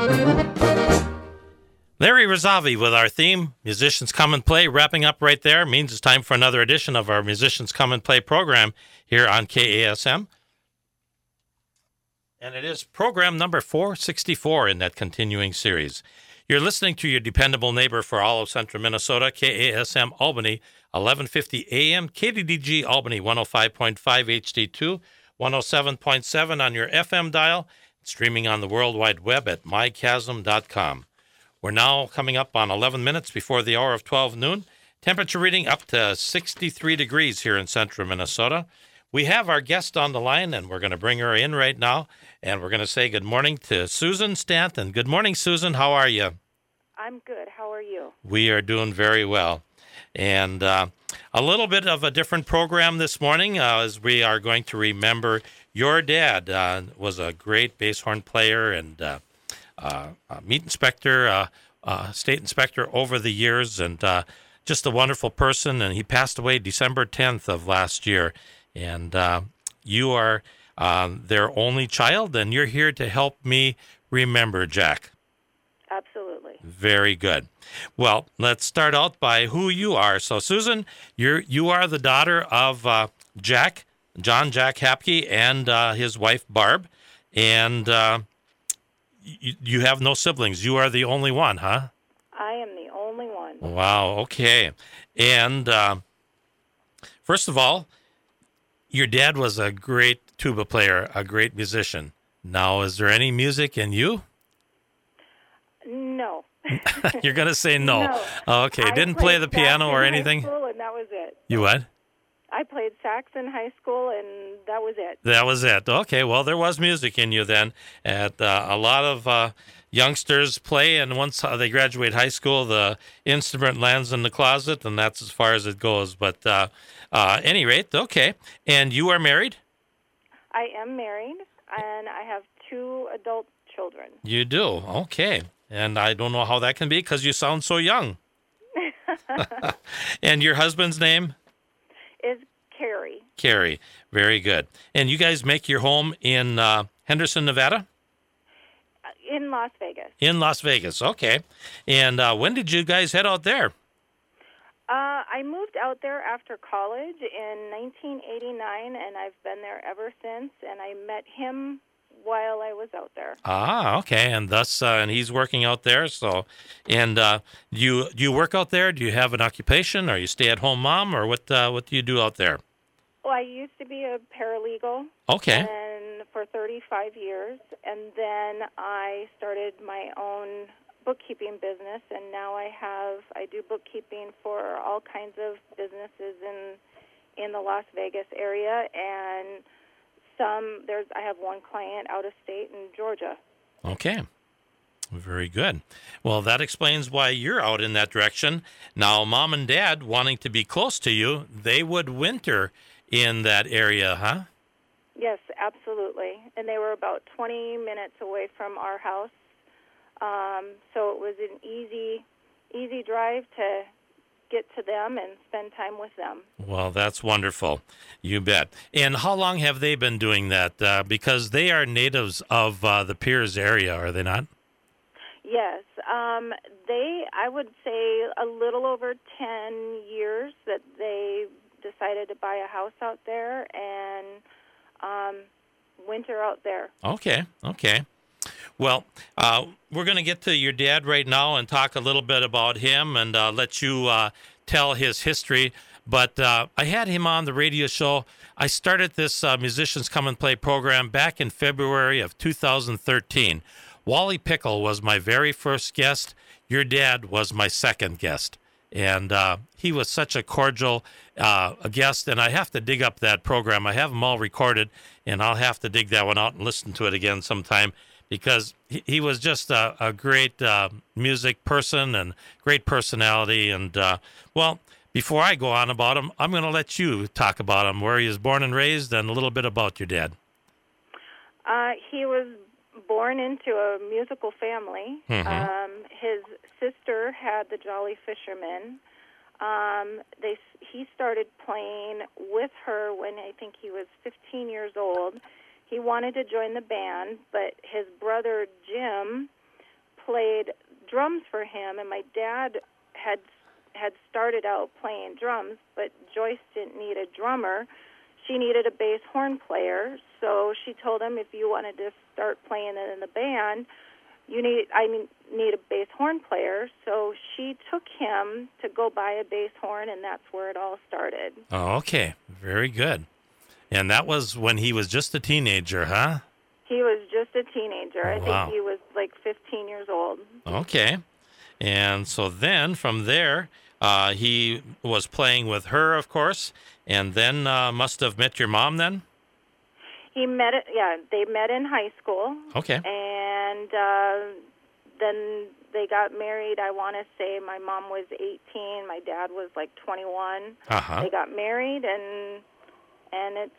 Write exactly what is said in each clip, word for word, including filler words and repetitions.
Larry Razavi with our theme, Musicians Come and Play, wrapping up right there. Means it's time for another edition of our Musicians Come and Play program here on K A S M. And it is program number four sixty-four in that continuing series. You're listening to your dependable neighbor for all of central Minnesota, K A S M Albany, eleven fifty A M, K D D G Albany, one oh five point five H D two, one oh seven point seven on your F M dial, streaming on the World Wide Web at my chasm dot com. We're now coming up on eleven minutes before the hour of twelve noon. Temperature reading up to sixty-three degrees here in central Minnesota. We have our guest on the line, and we're going to bring her in right now. And we're going to say good morning to Susan Stanton. Good morning, Susan. How are you? I'm good. How are you? We are doing very well. And uh, a little bit of a different program this morning uh, as we are going to remember your dad. Uh, was a great bass horn player and uh, uh, uh, meat inspector, uh, uh, state inspector over the years, and uh, just a wonderful person. And he passed away December tenth of last year. And uh, you are uh, their only child, and you're here to help me remember Jack. Absolutely. Very good. Well, let's start out by who you are. So, Susan, you're you are the daughter of uh, Jack, John Jack Hapke, and uh, his wife Barb, and uh, you, you have no siblings. You are the only one, huh? I am the only one. Wow. Okay. And uh, first of all, your dad was a great tuba player, a great musician. Now, is there any music in you? No. You're going to say no. No. Okay. I Didn't play the piano or anything? High school, and that was it. You what? I played sax in high school, and that was it. That was it. Okay. Well, there was music in you then. At uh, a lot of uh, youngsters play, and once uh, they graduate high school, the instrument lands in the closet, and that's as far as it goes. But uh, uh, any rate, okay. And you are married? I am married, and I have two adult children. You do? Okay. And I don't know how that can be because you sound so young. And your husband's name? Is Carrie. Carrie. Very good. And you guys make your home in uh, Henderson, Nevada? In Las Vegas. In Las Vegas. Okay. And uh, when did you guys head out there? Uh, I moved out there after college in nineteen eighty-nine, and I've been there ever since, and I met him while I was out there. Ah, okay. And thus, uh, and he's working out there. So, and uh, you do you work out there? Do you have an occupation? Are you stay-at-home mom, or what? Uh, what do you do out there? Well, I used to be a paralegal. Okay. And for thirty-five years, and then I started my own bookkeeping business, and now I have I do bookkeeping for all kinds of businesses in in the Las Vegas area, and some there's I have one client out of state in Georgia. Okay. Very good. Well, that explains why you're out in that direction. Now, mom and dad wanting to be close to you, they would winter in that area, huh? Yes, absolutely. And they were about twenty minutes away from our house. Um, so it was an easy, easy drive to get to them and spend time with them. Well, that's wonderful. You bet. And how long have they been doing that? Uh, because they are natives of uh, the Piers area, are they not? Yes. Um, they, I would say, a little over ten years that they decided to buy a house out there and um, winter out there. Okay, okay. Well, uh, we're going to get to your dad right now and talk a little bit about him and uh, let you uh, tell his history. But uh, I had him on the radio show. I started this uh, Musicians Come and Play program back in February of two thousand thirteen. Wally Pickle was my very first guest. Your dad was my second guest. And uh, he was such a cordial uh, a guest, and I have to dig up that program. I have them all recorded, and I'll have to dig that one out and listen to it again sometime, because he, he was just a, a great uh, music person and great personality. And, uh, well, before I go on about him, I'm going to let you talk about him, where he was born and raised, and a little bit about your dad. Uh, he was born into a musical family. Mm-hmm. Um, his sister had the Jolly Fishermen. Um, they he started playing with her when I think he was fifteen years old. He wanted to join the band, but his brother Jim played drums for him, and my dad had had started out playing drums, but Joyce didn't need a drummer. She needed a bass horn player, so she told him, if you wanted to start playing it in the band, you need I need a bass horn player. So she took him to go buy a bass horn, and that's where it all started. Oh, okay. Very good. And that was when he was just a teenager, huh? He was just a teenager. Oh, I think wow. he was like fifteen years old. Okay. And so then from there, uh, he was playing with her, of course, and then uh, must have met your mom then? He met it, yeah, they met in high school. Okay. And uh, then they got married. I want to say my mom was eighteen, my dad was like twenty-one. Uh-huh. They got married, and and it's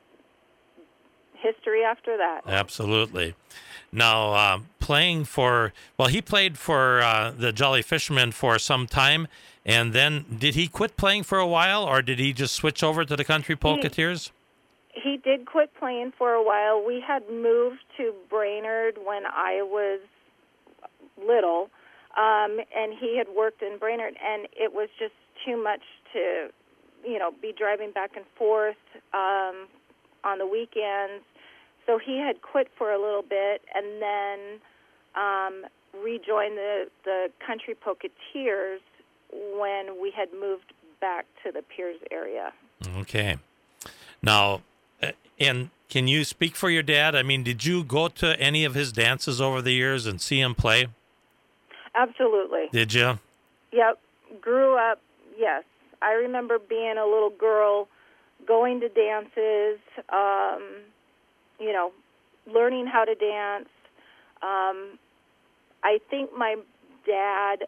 history after that. Absolutely. Now, uh, playing for, well, he played for uh, the Jolly Fishermen for some time, and then did he quit playing for a while, or did he just switch over to the Country Polketeers? He, he did quit playing for a while. We had moved to Brainerd when I was little, um, and he had worked in Brainerd, and it was just too much to, you know, be driving back and forth um, on the weekends. So he had quit for a little bit, and then um, rejoined the, the Country Polketeers when we had moved back to the Piers area. Okay. Now, uh, and can you speak for your dad? I mean, did you go to any of his dances over the years and see him play? Absolutely. Did you? Yep. Grew up, yes. I remember being a little girl, going to dances, um, you know, learning how to dance. Um, I think my dad,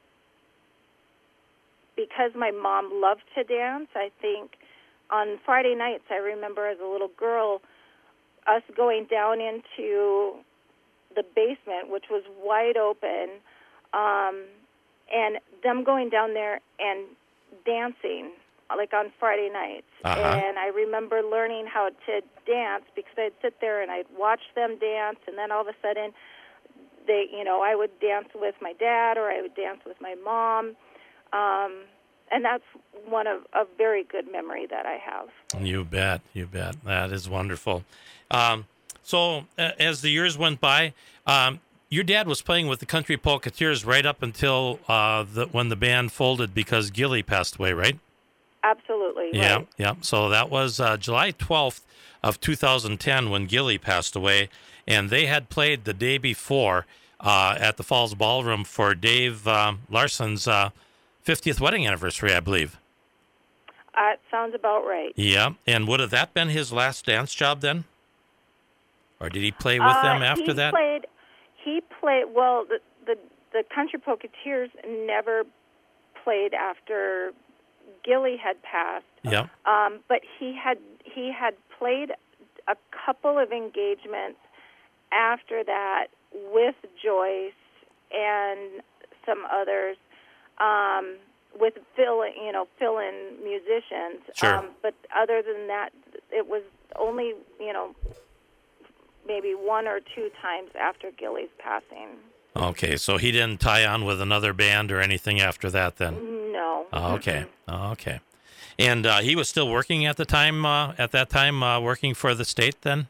because my mom loved to dance, I think on Friday nights, I remember as a little girl, us going down into the basement, which was wide open, um, and them going down there and dancing, like on Friday nights. Uh-huh. And I remember learning how to dance because I'd sit there and I'd watch them dance, and then all of a sudden, they, you know, I would dance with my dad or I would dance with my mom. Um, and that's one of a very good memory that I have. You bet, you bet. That is wonderful. Um, so uh, as the years went by, um, your dad was playing with the Country Polketeers right up until uh, the, when the band folded because Gilly passed away, right? Absolutely. Yeah, right. yeah. So that was uh, July twelfth of two thousand ten when Gilly passed away, and they had played the day before uh, at the Falls Ballroom for Dave uh, Larson's uh, fiftieth wedding anniversary, I believe. Uh, sounds about right. Yeah, and would have that been his last dance job then? Or did he play with uh, them after he that? Played, he played, well, the, the, the Country Polketeers never played after Gilly had passed. Yeah. Um, but he had he had played a couple of engagements after that with Joyce and some others, um, with fill you know fill-in musicians. Sure. Um, but other than that, it was only you know maybe one or two times after Gilly's passing. Okay, so he didn't tie on with another band or anything after that then? No. Oh, okay. Oh, okay. And uh, he was still working at the time, uh, at that time, uh, working for the state then?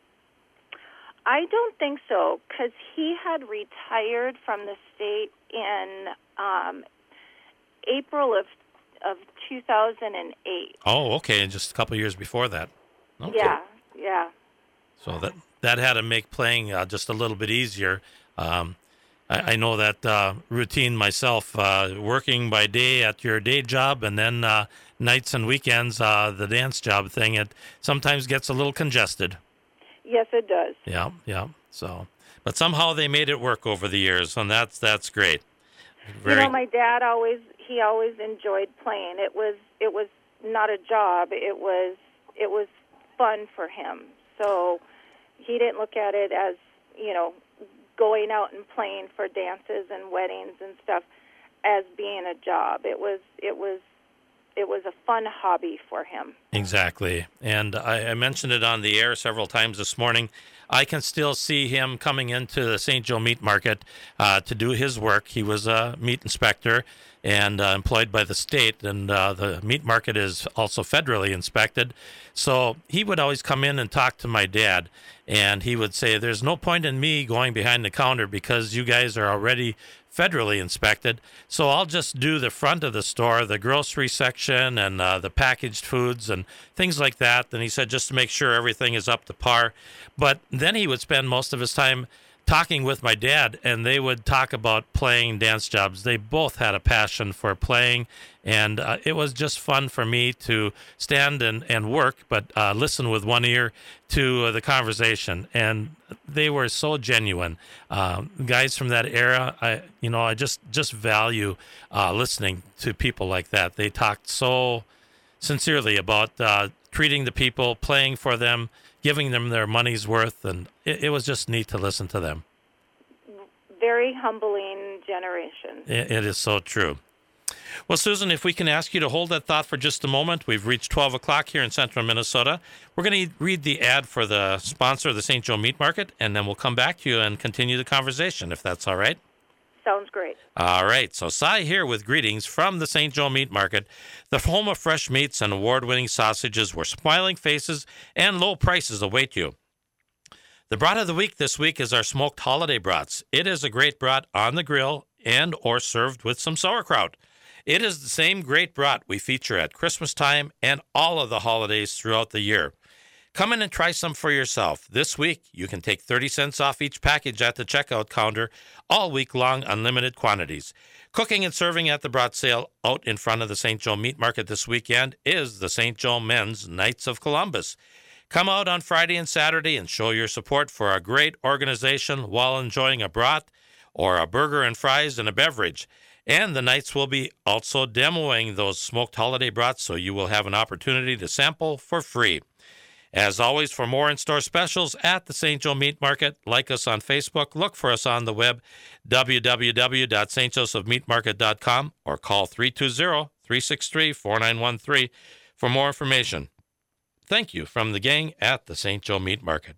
I don't think so, because he had retired from the state in um, April of of two thousand eight. Oh, okay, just a couple years before that. Okay. Yeah, yeah. So that that had to make playing uh, just a little bit easier. Um, I, I know that uh, routine myself, uh, working by day at your day job and then uh, nights and weekends, uh, the dance job thing, it sometimes gets a little congested. Yes, it does. Yeah, yeah. So, but somehow they made it work over the years, and that's that's great. Very... You know, my dad always he always enjoyed playing. It was it was not a job. It was it was fun for him. So he didn't look at it as, you know, going out and playing for dances and weddings and stuff as being a job. It was it was it was a fun hobby for him. Exactly. And I, I mentioned it on the air several times this morning. I can still see him coming into the Saint Joe Meat Market uh, to do his work. He was a meat inspector and uh, employed by the state, and uh, the meat market is also federally inspected. So he would always come in and talk to my dad, and he would say, there's no point in me going behind the counter because you guys are already federally inspected. So I'll just do the front of the store, the grocery section, and uh, the packaged foods and things like that. And he said just to make sure everything is up to par. But then he would spend most of his time talking with my dad, and they would talk about playing dance jobs. They both had a passion for playing, and uh, it was just fun for me to stand and, and work, but uh, listen with one ear to uh, the conversation. And they were so genuine. Uh, guys from that era, I you know, I just, just value uh, listening to people like that. They talked so sincerely about uh, treating the people, playing for them, giving them their money's worth, and it, it was just neat to listen to them. Very humbling generation. It, it is so true. Well, Susan, if we can ask you to hold that thought for just a moment. We've reached twelve o'clock here in central Minnesota. We're going to read the ad for the sponsor of the Saint Joe Meat Market, and then we'll come back to you and continue the conversation, if that's all right. Sounds great. All right. So Cy here with greetings from the Saint Joe Meat Market, the home of fresh meats and award-winning sausages where smiling faces and low prices await you. The brat of the week this week is our smoked holiday brats. It is a great brat on the grill and or served with some sauerkraut. It is the same great brat we feature at Christmas time and all of the holidays throughout the year. Come in and try some for yourself. This week, you can take thirty cents off each package at the checkout counter, all week long, unlimited quantities. Cooking and serving at the brat sale out in front of the Saint Joe Meat Market this weekend is the Saint Joe Men's Knights of Columbus. Come out on Friday and Saturday and show your support for a great organization while enjoying a brat or a burger and fries and a beverage. And the Knights will be also demoing those smoked holiday brats, so you will have an opportunity to sample for free. As always, for more in-store specials at the Saint Joe Meat Market, like us on Facebook, look for us on the web, w w w dot st joseph meat market dot com, or call three two zero, three six three, four nine one three for more information. Thank you from the gang at the Saint Joe Meat Market.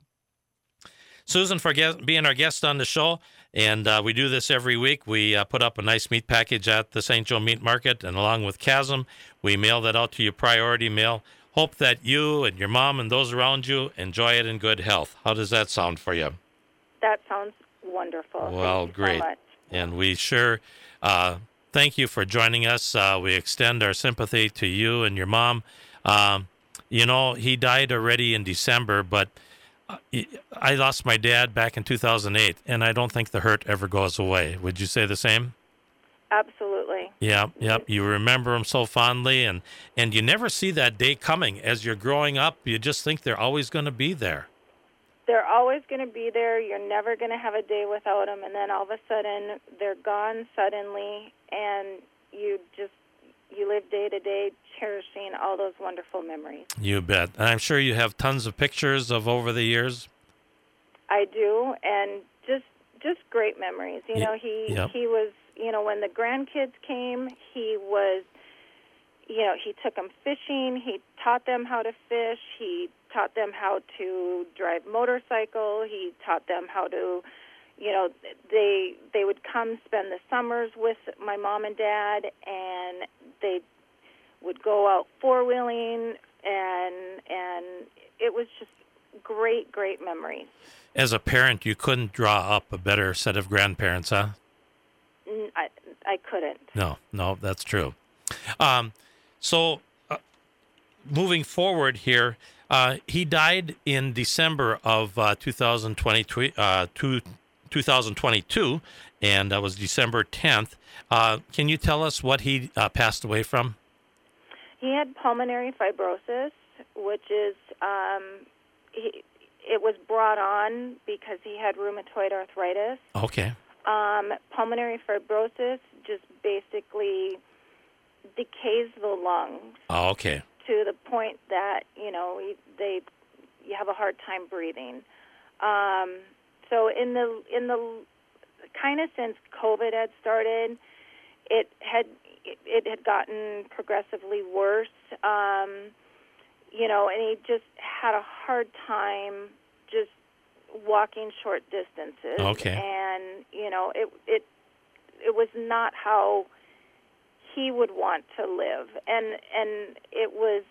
Susan, for guest, being our guest on the show, and uh, we do this every week. We uh, put up a nice meat package at the Saint Joe Meat Market, and along with Chasm, we mail that out to you priority mail. Hope that you and your mom and those around you enjoy it in good health. How does that sound for you? That sounds wonderful. Well, thank you great. So much. And we sure uh, thank you for joining us. Uh, we extend our sympathy to you and your mom. Um, you know, he died already in December, but I lost my dad back in two thousand eight, and I don't think the hurt ever goes away. Would you say the same? Absolutely. Yeah, yep. You remember him so fondly, and, and you never see that day coming. As you're growing up, you just think they're always going to be there. They're always going to be there. You're never going to have a day without them, and then all of a sudden, they're gone suddenly, and you just, you live day to day cherishing all those wonderful memories. You bet. And I'm sure you have tons of pictures of over the years. I do, and just just great memories. You Ye- know, he yep. he was, you know, when the grandkids came, he was, you know, he took them fishing. He taught them how to fish. He taught them how to drive motorcycle. He taught them how to, you know, they they would come spend the summers with my mom and dad, and they would go out four-wheeling, and and it was just great, great memories. As a parent, you couldn't draw up a better set of grandparents, huh? I, I couldn't. No, no, that's true. Um, so, uh, moving forward here, uh, he died in December of uh, two thousand twenty, uh, two, twenty twenty-two, and that was December tenth. Uh, can you tell us what he uh, passed away from? He had pulmonary fibrosis, which is, um, he, it was brought on because he had rheumatoid arthritis. Okay. Um, pulmonary fibrosis just basically decays the lungs. Oh, okay. To the point that, you know, they you have a hard time breathing. Um, so in the in the kind of since COVID had started, it had it, it had gotten progressively worse. Um, you know, and he just had a hard time just walking short distances. Okay. And, you know, it it it was not how he would want to live. And and it was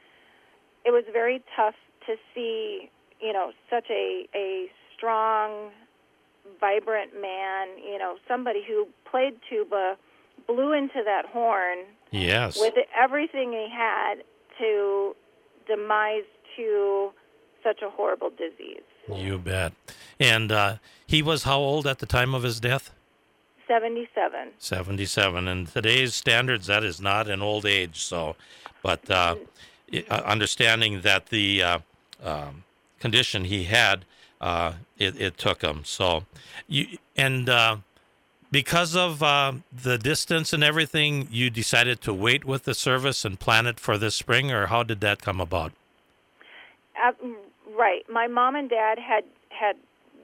it was very tough to see, you know, such a a strong, vibrant man, you know, somebody who played tuba, blew into that horn Yes. with everything he had, to demise to such a horrible disease. You bet. And uh, he was how old at the time of his death? seventy-seven. seventy-seven. In today's standards, that is not an old age. So, but uh, i- uh, understanding that the uh, um, condition he had, uh, it, it took him. So, you and uh, because of uh, the distance and everything, you decided to wait with the service and plan it for this spring, or how did that come about? Uh, right. My mom and dad had had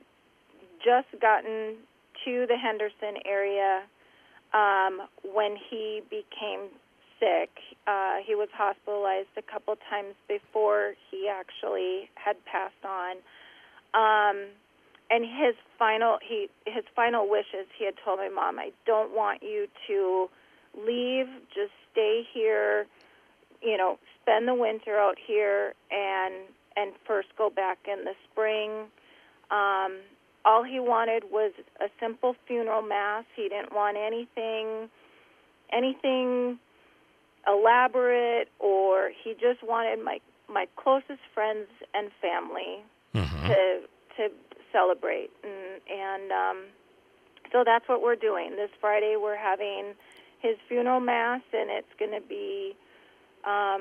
just gotten to the Henderson area um, when he became sick. Uh, he was hospitalized a couple times before he actually had passed on. Um, and his final he his final wishes, he had told my mom, I don't want you to leave. Just stay here. You know, spend the winter out here, and and first go back in the spring. Um, all he wanted was a simple funeral mass. He didn't want anything, anything elaborate, or he just wanted my my closest friends and family Mm-hmm. to to celebrate, and and um, so that's what we're doing this Friday. We're having his funeral mass, and it's going to be um,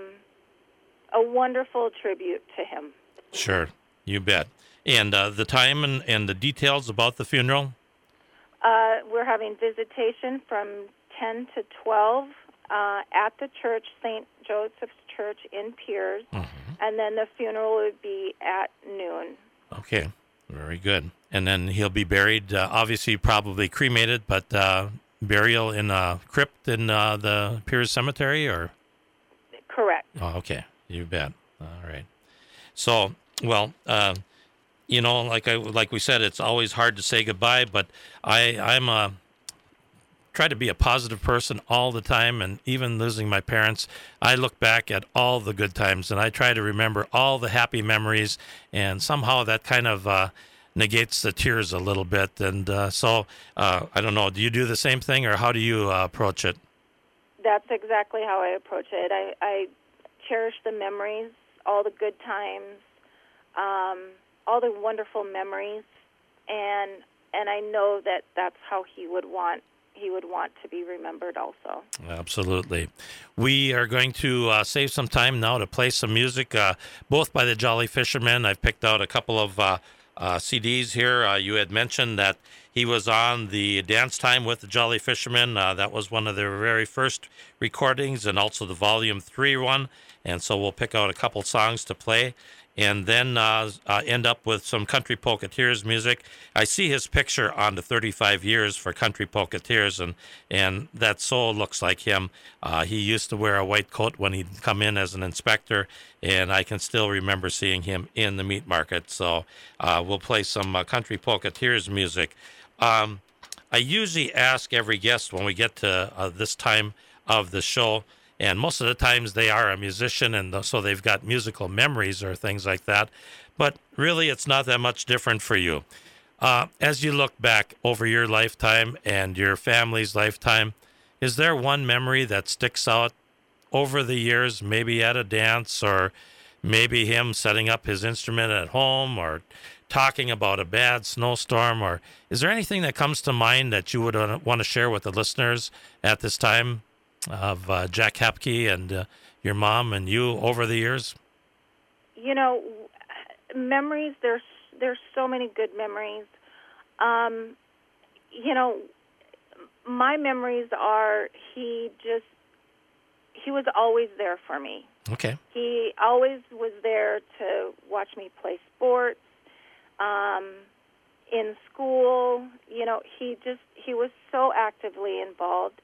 a wonderful tribute to him. Sure, you bet. And uh, the time and, and the details about the funeral? Uh, we're having visitation from ten to twelve uh, at the church, Saint Joseph's Church in Piers, Mm-hmm. and then the funeral would be at noon. Okay, very good. And then he'll be buried, uh, obviously probably cremated, but uh, burial in a crypt in uh, the Piers Cemetery, or? Correct. Oh, okay, you bet. All right. So, well, uh, you know, like I like we said, it's always hard to say goodbye, but I I'm a try to be a positive person all the time, and even losing my parents, I look back at all the good times and I try to remember all the happy memories, and somehow that kind of uh, negates the tears a little bit. And uh, so uh, I don't know, do you do the same thing, or how do you uh, approach it? That's exactly how I approach it. I, I cherish the memories, all the good times, um, all the wonderful memories, and and I know that that's how he would want he would want to be remembered also. Absolutely. We are going to uh, save some time now to play some music, uh, both by the Jolly Fishermen. I've picked out a couple of uh, uh, C Ds here. Uh, you had mentioned that he was on the Dance Time with the Jolly Fishermen. Uh, that was one of their very first recordings, and also the Volume three one. And so we'll pick out a couple songs to play, and then uh, uh, end up with some Country Polka-Teers music. I see his picture on the thirty-five years for Country Polka-Teers, and, and that so looks like him. Uh, he used to wear a white coat when he'd come in as an inspector, and I can still remember seeing him in the meat market. So uh, we'll play some uh, Country Polka-Teers music. Um, I usually ask every guest when we get to uh, this time of the show, and most of the times they are a musician, and so they've got musical memories or things like that. But really, it's not that much different for you. Uh, as you look back over your lifetime and your family's lifetime, is there one memory that sticks out over the years, maybe at a dance, or maybe him setting up his instrument at home, or talking about a bad snowstorm? Or is there anything that comes to mind that you would want to share with the listeners at this time of uh, Jack Hapke and uh, your mom and you over the years? You know, memories, there's there's so many good memories. Um, you know, my memories are he just, he was always there for me. Okay. He always was there to watch me play sports, um, in school. You know, he just, he was so actively involved.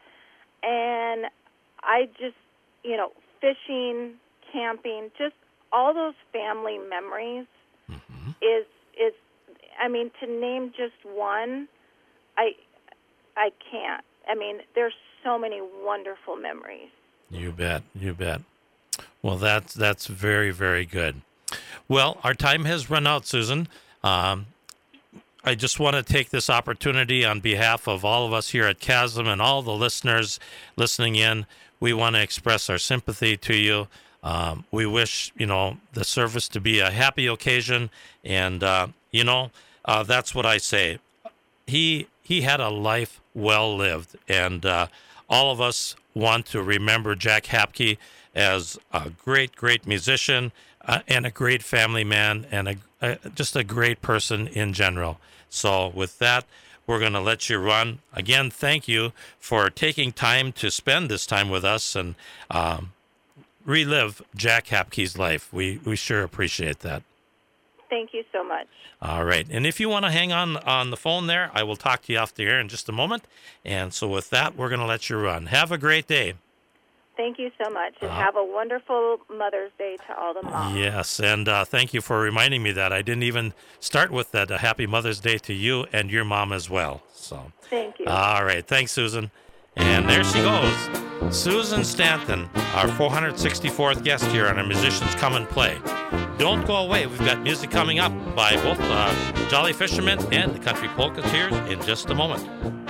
And I just, you know, fishing, camping, just all those family memories Mm-hmm. is is I mean, to name just one, I, I can't. I mean, there's so many wonderful memories. You bet. You bet. Well, that's that's very, very good. Well, our time has run out, Susan. Um, I just want to take this opportunity on behalf of all of us here at Chasm and all the listeners listening in. We want to express our sympathy to you. Um, we wish, you know, the service to be a happy occasion. And, uh, you know, uh, that's what I say. He he had a life well lived. And uh, all of us want to remember Jack Hapke as a great, great musician uh, and a great family man and a, a, just a great person in general. So with that, we're going to let you run. Again, thank you for taking time to spend this time with us and um, relive Jack Hapke's life. We we sure appreciate that. Thank you so much. All right. And if you want to hang on on the phone there, I will talk to you off the air in just a moment. And so with that, we're going to let you run. Have a great day. Thank you so much, and Uh, have a wonderful Mother's Day to all the moms. Yes, and uh, thank you for reminding me that. I didn't even start with that. A happy Mother's Day to you and your mom as well. So, Thank you. all right. Thanks, Susan. And there she goes. Susan Stanton, our four hundred sixty-fourth guest here on our Musicians Come and Play. Don't go away. We've got music coming up by both uh, Jolly Fishermen and the Country Polka-Teers in just a moment.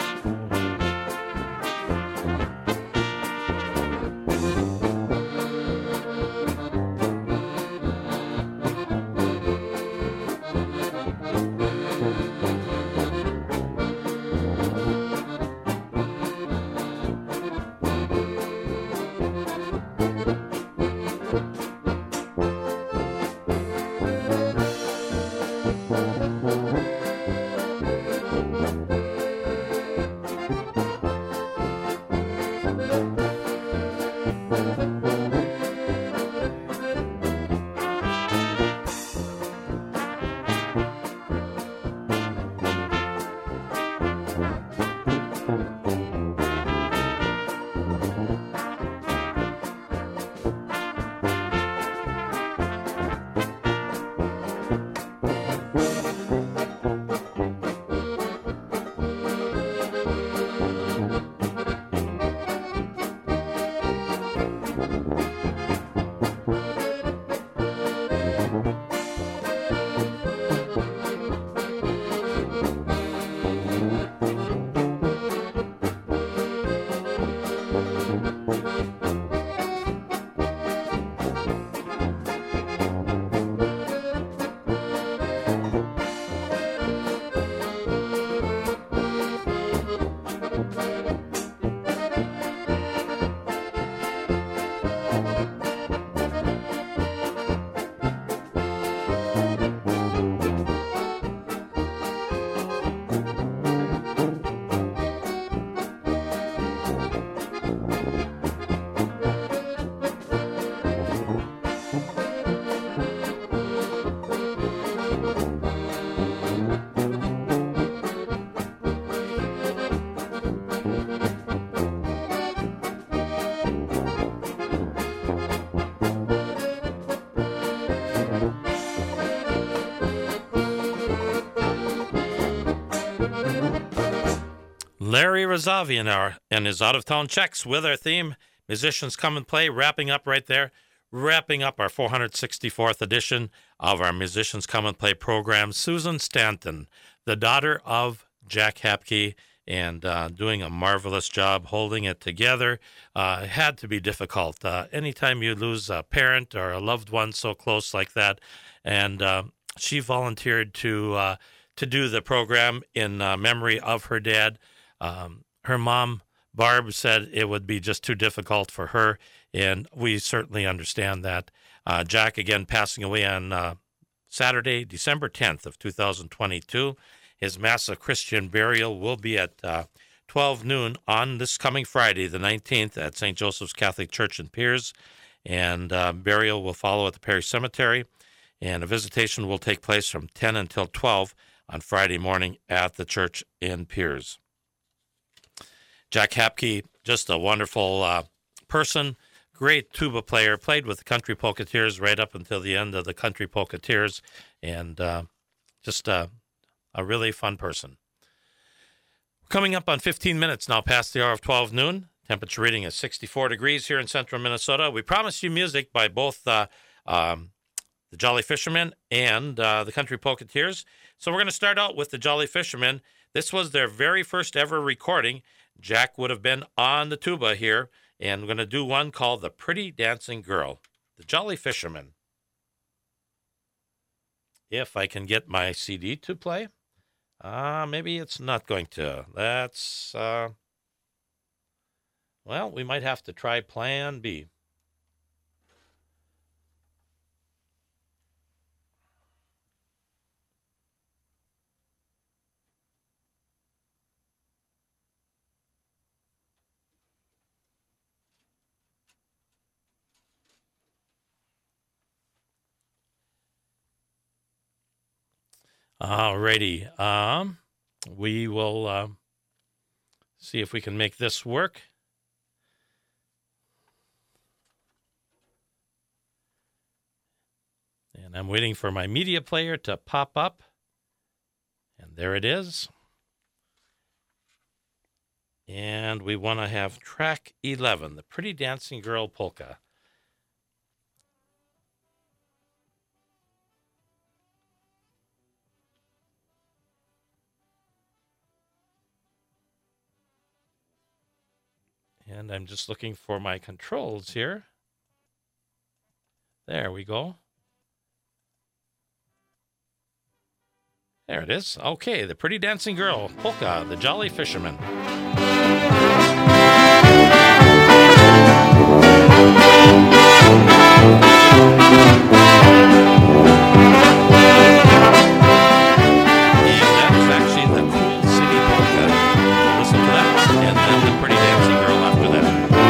Larry Razavian our, and his out-of-town checks with our theme, Musicians Come and Play, wrapping up right there, wrapping up our four hundred sixty-fourth edition of our Musicians Come and Play program. Susan Stanton, the daughter of Jack Hapke, and uh, doing a marvelous job holding it together. Uh, it had to be difficult. Uh, anytime you lose a parent or a loved one so close like that, and uh, she volunteered to uh, to do the program in uh, memory of her dad. Um, her mom, Barb, said it would be just too difficult for her, and we certainly understand that. Uh, Jack, again, passing away on uh, Saturday, December tenth of two thousand twenty-two. His Mass of Christian burial will be at uh, twelve noon on this coming Friday, the nineteenth, at Saint Joseph's Catholic Church in Piers, and uh, burial will follow at the Parish Cemetery, and a visitation will take place from ten until twelve on Friday morning at the church in Piers. Jack Hapke, just a wonderful uh, person, great tuba player, played with the Country Polka-Teers right up until the end of the Country Polka-Teers, and uh, just a a really fun person. Coming up on fifteen minutes now past the hour of twelve noon. Temperature reading is sixty-four degrees here in central Minnesota. We promised you music by both uh, um, the Jolly Fishermen and uh, the Country Polketeers. So we're going to start out with the Jolly Fishermen. This was their very first ever recording. Jack would have been on the tuba here, and we're going to do one called The Pretty Dancing Girl, the Jolly Fishermen. If I can get my C D to play. Uh, maybe it's not going to. That's... Uh, Well, we might have to try Plan B. Alrighty. Um, we will uh, see if we can make this work. And I'm waiting for my media player to pop up. And there it is. And we want to have track eleven, the Pretty Dancing Girl Polka. And I'm just looking for my controls here. There we go. There it is. Okay, the Pretty Dancing Girl, Polka, the Jolly Fishermen. And that is actually the Cool City Polka. Listen to that, and then the Pretty Dancing Girl after that.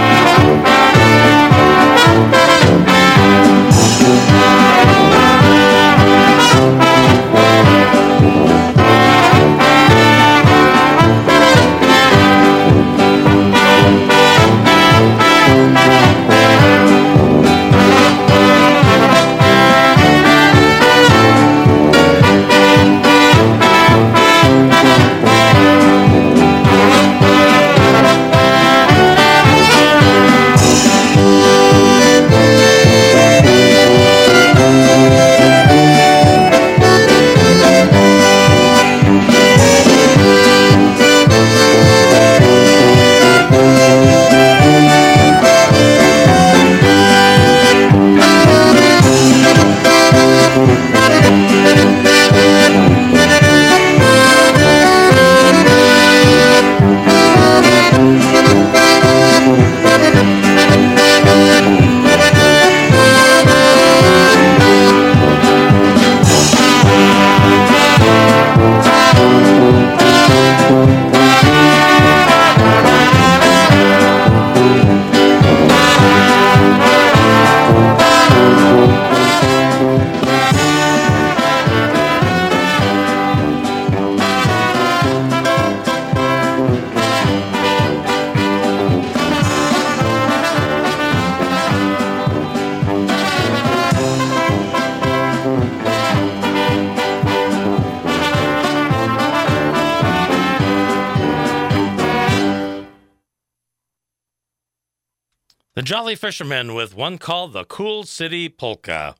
The Jolly Fishermen with one called the Cool City Polka.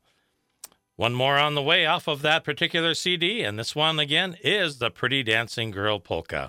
One more on the way off of that particular C D, and this one again is the Pretty Dancing Girl Polka.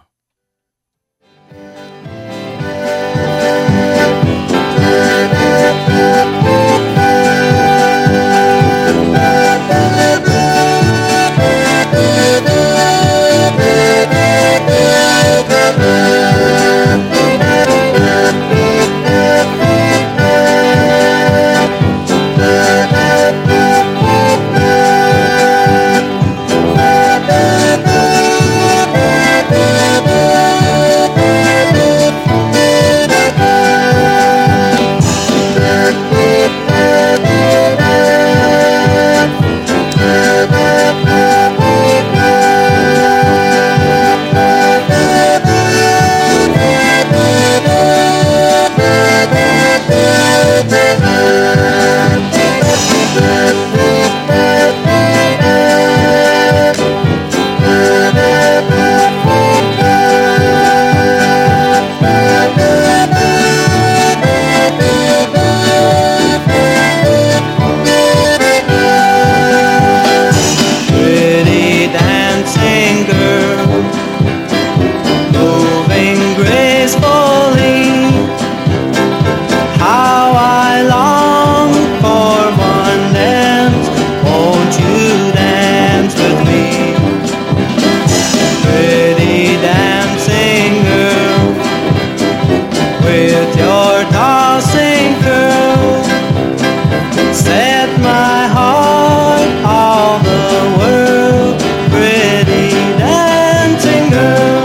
Thank you. with your tossing curls. Set my heart all the world, pretty dancing girl.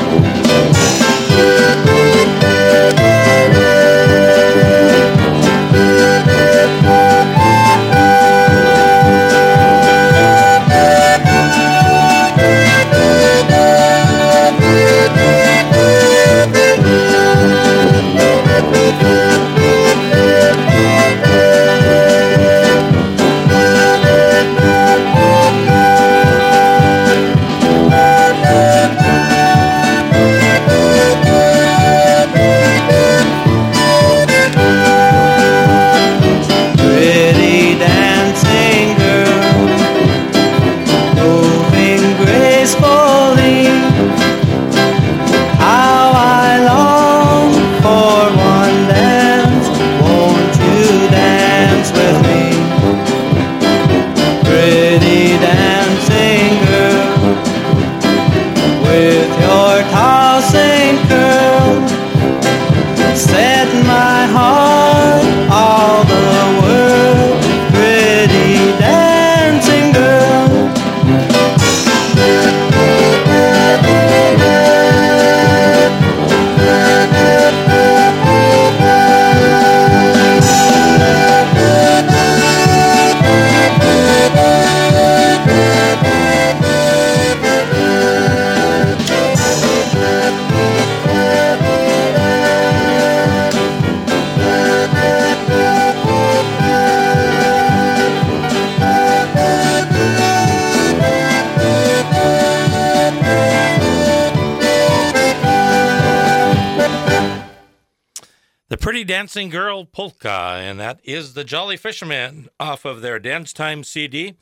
Pretty Dancing Girl Polka, and that is the Jolly Fishermen off of their Dance Time C D.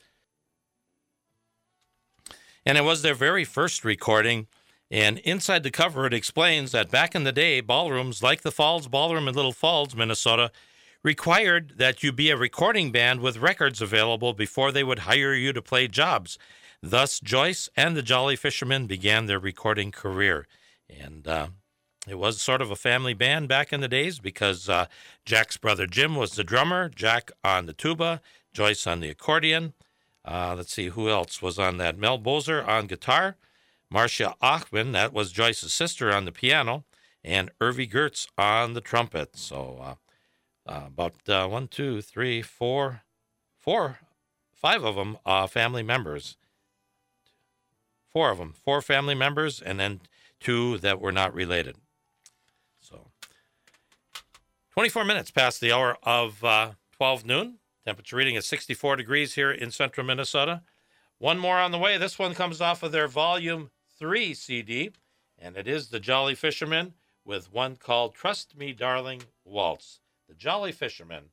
And it was their very first recording. And inside the cover, it explains that back in the day, ballrooms like the Falls Ballroom in Little Falls, Minnesota, required that you be a recording band with records available before they would hire you to play jobs. Thus, Joyce and the Jolly Fishermen began their recording career. And uh, it was sort of a family band back in the days because uh, Jack's brother Jim was the drummer, Jack on the tuba, Joyce on the accordion. Uh, let's see, who else was on that? Mel Bozer on guitar, Marcia Achman, that was Joyce's sister, on the piano, and Irvy Gertz on the trumpet. So uh, uh, about uh, one, two, three, four, four, five of them uh, family members. Four of them, four family members, and then two that were not related. So, twenty-four minutes past the hour of uh, twelve noon. Temperature reading is sixty-four degrees here in central Minnesota. One more on the way. This one comes off of their Volume three C D, and it is the Jolly Fishermen with one called Trust Me, Darling Waltz. The Jolly Fishermen.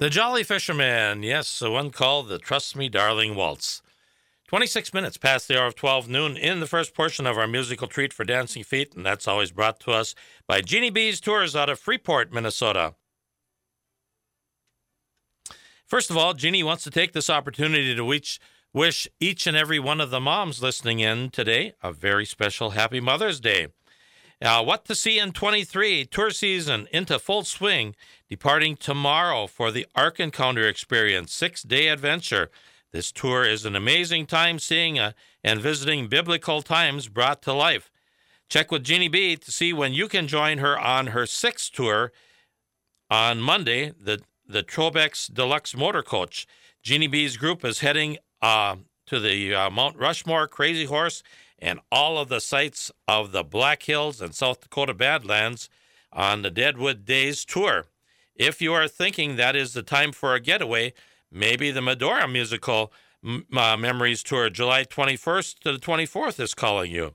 The Jolly Fisherman, yes, the one called the Trust Me Darling Waltz. twenty-six minutes past the hour of twelve noon in the first portion of our musical treat for Dancing Feet, and that's always brought to us by Jeannie B's Tours out of Freeport, Minnesota. First of all, Jeannie wants to take this opportunity to wish, wish each and every one of the moms listening in today a very special Happy Mother's Day. Uh, what to see in twenty-three, tour season into full swing, departing tomorrow for the Ark Encounter Experience, six-day adventure. This tour is an amazing time seeing uh, and visiting biblical times brought to life. Check with Jeannie B to see when you can join her on her sixth tour on Monday, the, the Trobex Deluxe Motor Coach. Jeannie B's group is heading uh, to the uh, Mount Rushmore, Crazy Horse, and all of the sites of the Black Hills and South Dakota Badlands on the Deadwood Days tour. If you are thinking that is the time for a getaway, maybe the Medora Musical uh, Memories Tour, July twenty-first to the twenty-fourth, is calling you.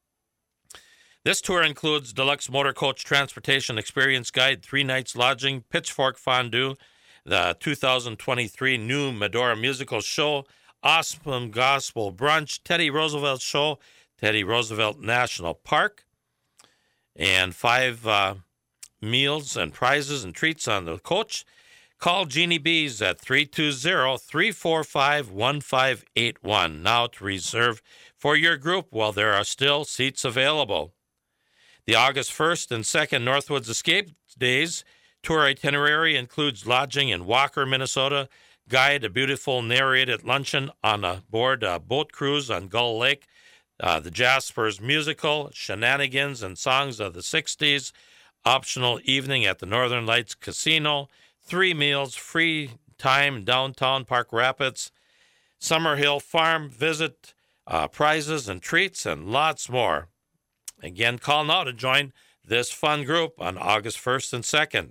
This tour includes Deluxe Motor Coach Transportation Experience Guide, three nights lodging, Pitchfork Fondue, the two thousand twenty-three new Medora Musical Show, Awesome Gospel Brunch, Teddy Roosevelt Show, Teddy Roosevelt National Park, and five uh, meals and prizes and treats on the coach. Call Jeannie B's at three two zero, three four five, one five eight one now to reserve for your group while there are still seats available. The August first and second Northwoods Escape Days tour itinerary includes lodging in Walker, Minnesota, guide a beautiful narrated luncheon on a board a boat cruise on Gull Lake, uh, the Jaspers musical, shenanigans and songs of the sixties, optional evening at the Northern Lights Casino, three meals, free time downtown Park Rapids, Summer Hill Farm visit, uh, prizes and treats, and lots more. Again, call now to join this fun group on August first and second.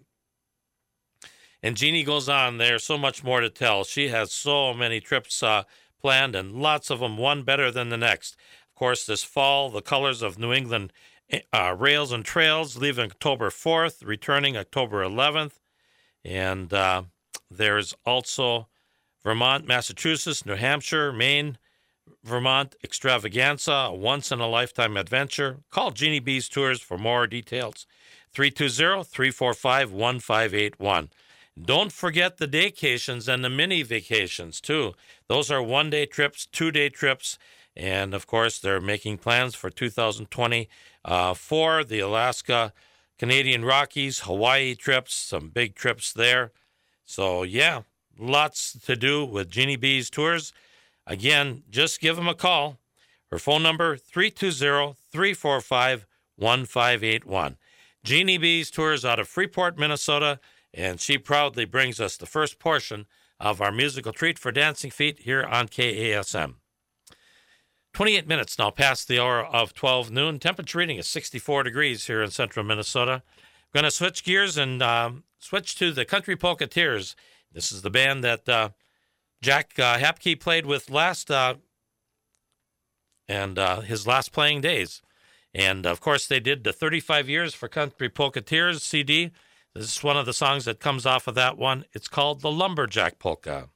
And Jeannie goes on, there's so much more to tell. She has so many trips uh, planned, and lots of them, one better than the next. Of course, this fall, the colors of New England uh, Rails and Trails, leaving October fourth, returning October eleventh. And uh, there's also Vermont, Massachusetts, New Hampshire, Maine, Vermont Extravaganza, a once-in-a-lifetime adventure. Call Jeannie B's Tours for more details. three two zero, three four five, one five eight one. Don't forget the daycations and the mini vacations, too. Those are one-day trips, two-day trips, and, of course, they're making plans for two thousand twenty uh, for the Alaska, Canadian Rockies, Hawaii trips, some big trips there. So, yeah, lots to do with Jeannie B's Tours. Again, just give them a call. Her phone number, three two zero, three four five, one five eight one. Jeannie B's Tours out of Freeport, Minnesota, and she proudly brings us the first portion of our musical treat for Dancing Feet here on K A S M. twenty-eight minutes now past the hour of twelve noon. Temperature reading is sixty-four degrees here in central Minnesota. I'm going to switch gears and um, switch to the Country Polka-Teers. This is the band that uh, Jack uh, Hapke played with last uh, and uh, his last playing days. And, of course, they did the thirty-five years for Country Polka-Teers C D. This is one of the songs that comes off of that one. It's called The Lumberjack Polka.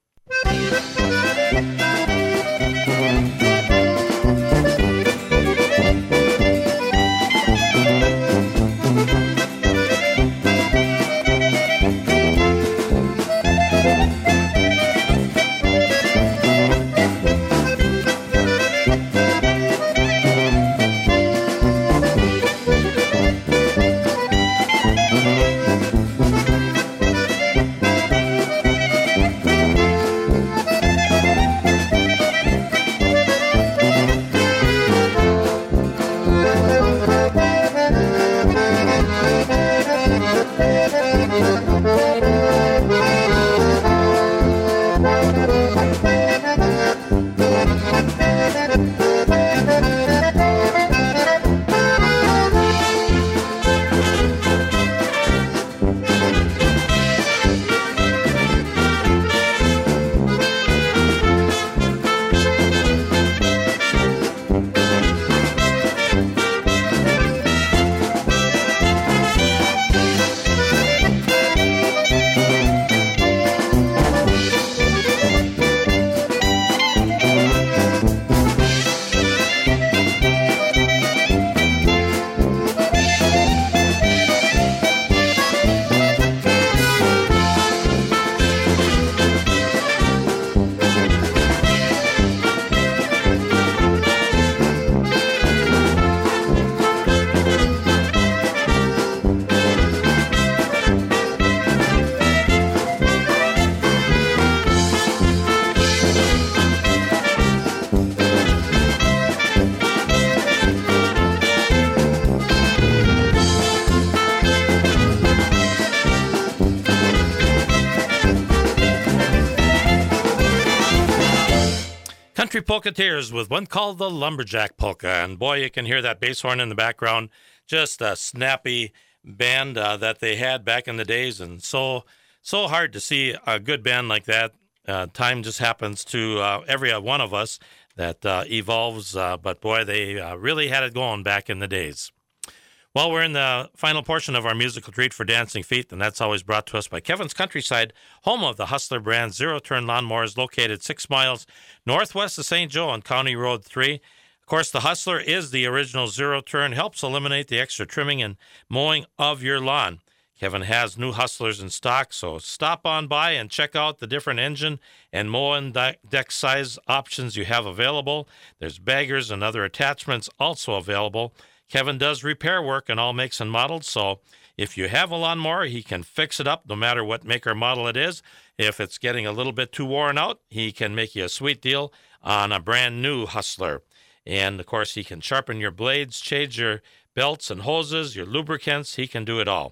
Country Polka-Teers with one called the Lumberjack Polka. And boy, you can hear that bass horn in the background. Just a snappy band uh, that they had back in the days. And so so hard to see a good band like that. Uh, time just happens to uh, every uh, one of us that uh, evolves. Uh, but boy, they uh, really had it going back in the days. Well, we're in the final portion of our musical treat for Dancing Feet, and that's always brought to us by Kevin's Countryside, home of the Hustler brand zero-turn lawnmowers, located six miles northwest of Saint Joe on County Road three. Of course, the Hustler is the original zero-turn, helps eliminate the extra trimming and mowing of your lawn. Kevin has new Hustlers in stock, so stop on by and check out the different engine and mowing deck size options you have available. There's baggers and other attachments also available. Kevin does repair work in all makes and models, so if you have a lawnmower, he can fix it up no matter what make or model it is. If it's getting a little bit too worn out, he can make you a sweet deal on a brand new Hustler. And, of course, he can sharpen your blades, change your belts and hoses, your lubricants. He can do it all.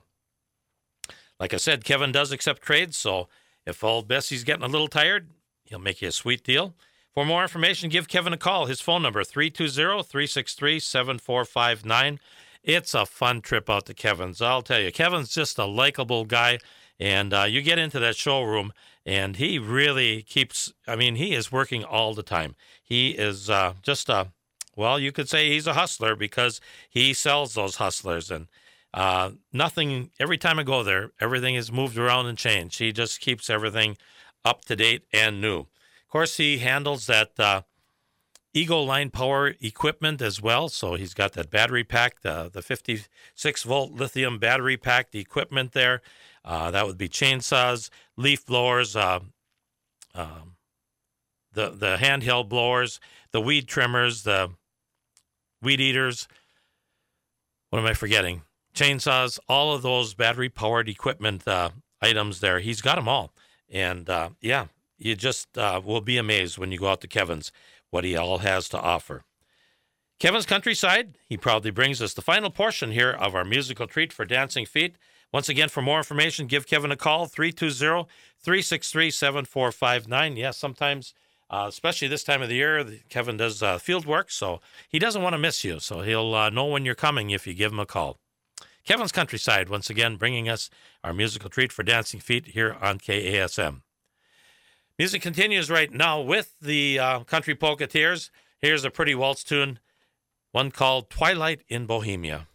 Like I said, Kevin does accept trades, so if old Bessie's getting a little tired, he'll make you a sweet deal. For more information, give Kevin a call. His phone number, three two zero, three six three, seven four five nine. It's a fun trip out to Kevin's. I'll tell you, Kevin's just a likable guy, and uh, you get into that showroom, and he really keeps, I mean, he is working all the time. He is uh, just a, well, you could say he's a hustler because he sells those hustlers, and uh, nothing, every time I go there, everything is moved around and changed. He just keeps everything up to date and new. Of course, he handles that uh, Eagle Line Power equipment as well. So he's got that battery pack, uh, the fifty-six volt lithium battery packed equipment there. Uh, that would be chainsaws, leaf blowers, uh, um, the the handheld blowers, the weed trimmers, the weed eaters. What am I forgetting? Chainsaws, all of those battery powered equipment uh, items there. He's got them all. And uh, yeah. You just uh, will be amazed when you go out to Kevin's, what he all has to offer. Kevin's Countryside, he proudly brings us the final portion here of our musical treat for Dancing Feet. Once again, for more information, give Kevin a call, three two zero, three six three, seven four five nine. Yes, yeah, sometimes, uh, especially this time of the year, Kevin does uh, field work, so he doesn't want to miss you. So he'll uh, know when you're coming if you give him a call. Kevin's Countryside, once again, bringing us our musical treat for Dancing Feet here on K A S M. Music continues right now with the uh, Country Polka-Teers. Here's a pretty waltz tune, one called Twilight in Bohemia.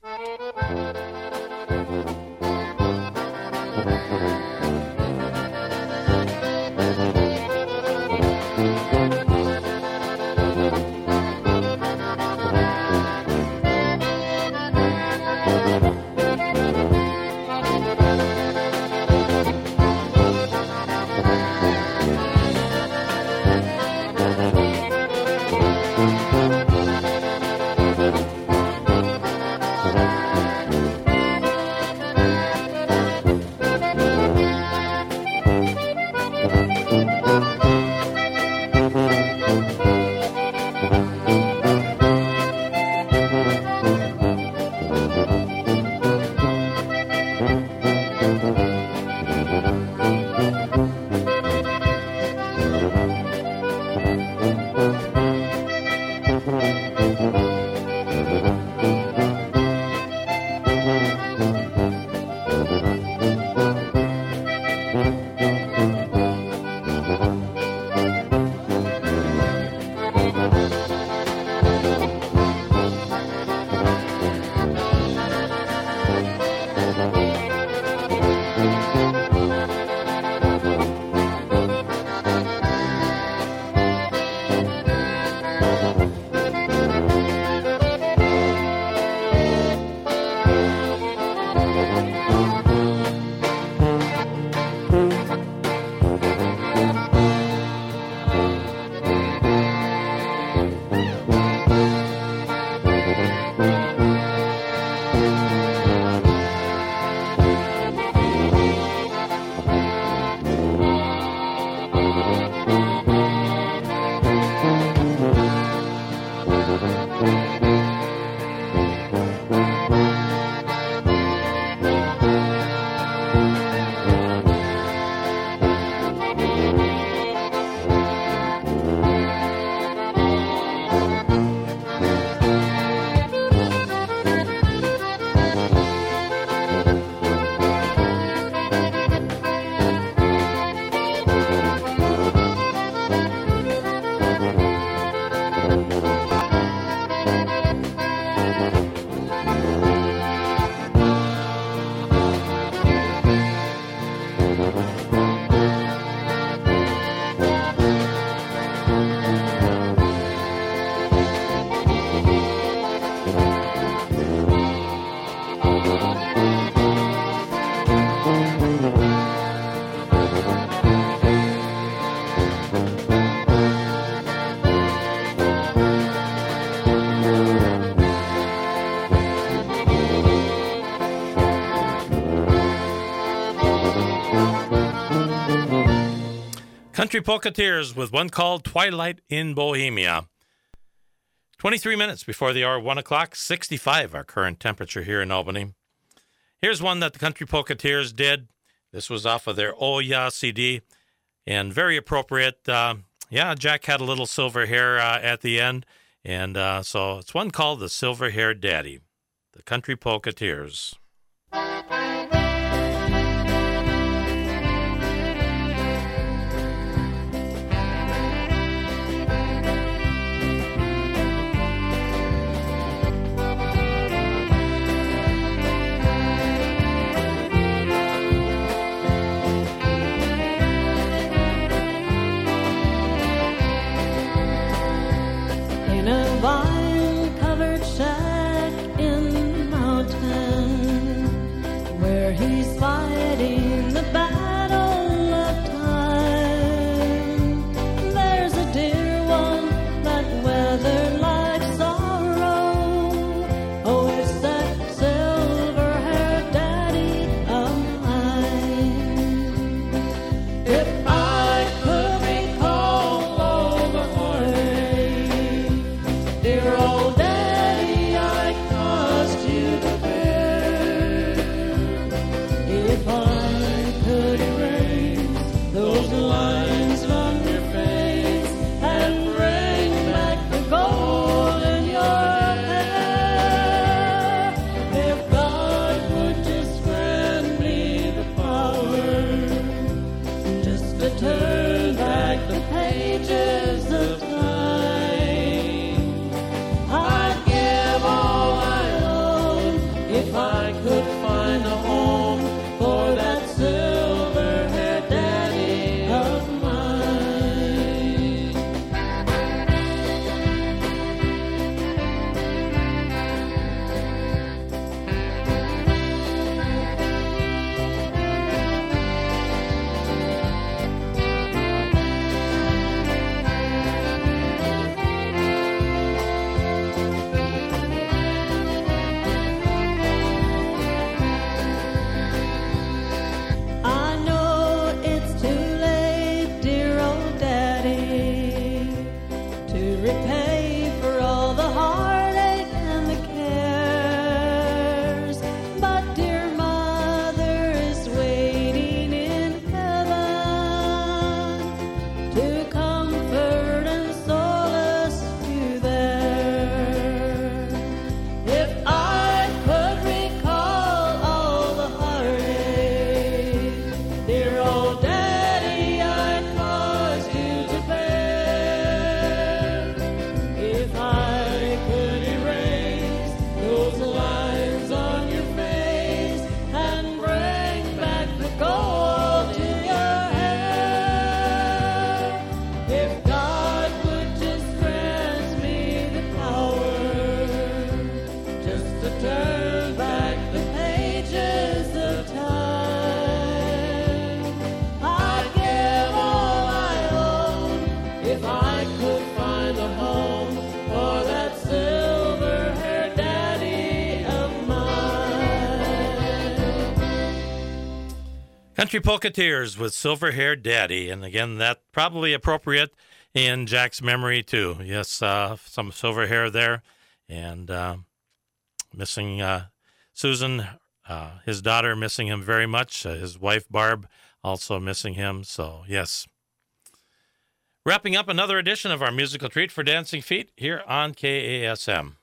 Country Polka-Teers with one called Twilight in Bohemia. twenty-three minutes before the hour, one o'clock, sixty-five our current temperature here in Albany. Here's one that the Country Polka-Teers did. This was off of their Oh Ya C D, and very appropriate. Uh, yeah, Jack had a little silver hair uh, at the end, and uh, so it's one called The Silver Haired Daddy, the Country Polka-Teers. In a vine-covered shack in the mountain, where he's fighting the battle of time, there's a dear one that weathered like sorrow. Oh, it's that silver-haired daddy of mine. If I could recall all the heartache, dear old daddy, I caused you to bear. If I could erase those lines from your face and bring back the gold in your hair, if God would just grant me the power just to turn back the pages of time, I'd give all I own if I could find a home for that silver-haired daddy of mine. I know it's too late, dear old daddy, to repay for all the heartache and the cares. But dear mother is waiting in heaven to comfort and solace you there. If I could recall all the heartache, dear old daddy, I caused you to bear. If I could erase those lines on your face and bring back the gold to your hair, if God would just grant me the power just to turn back the pages of time, I'd give all I own if I could find a home for that silver-haired daddy of mine. Country Polka-Teers with Silver-Haired Daddy. And again, that's probably appropriate in Jack's memory, too. Yes, uh, some silver hair there. And uh, missing uh, Susan, uh, his daughter, missing him very much. Uh, his wife, Barb, also missing him. So, yes. Wrapping up another edition of our musical treat for Dancing Feet here on K A S M.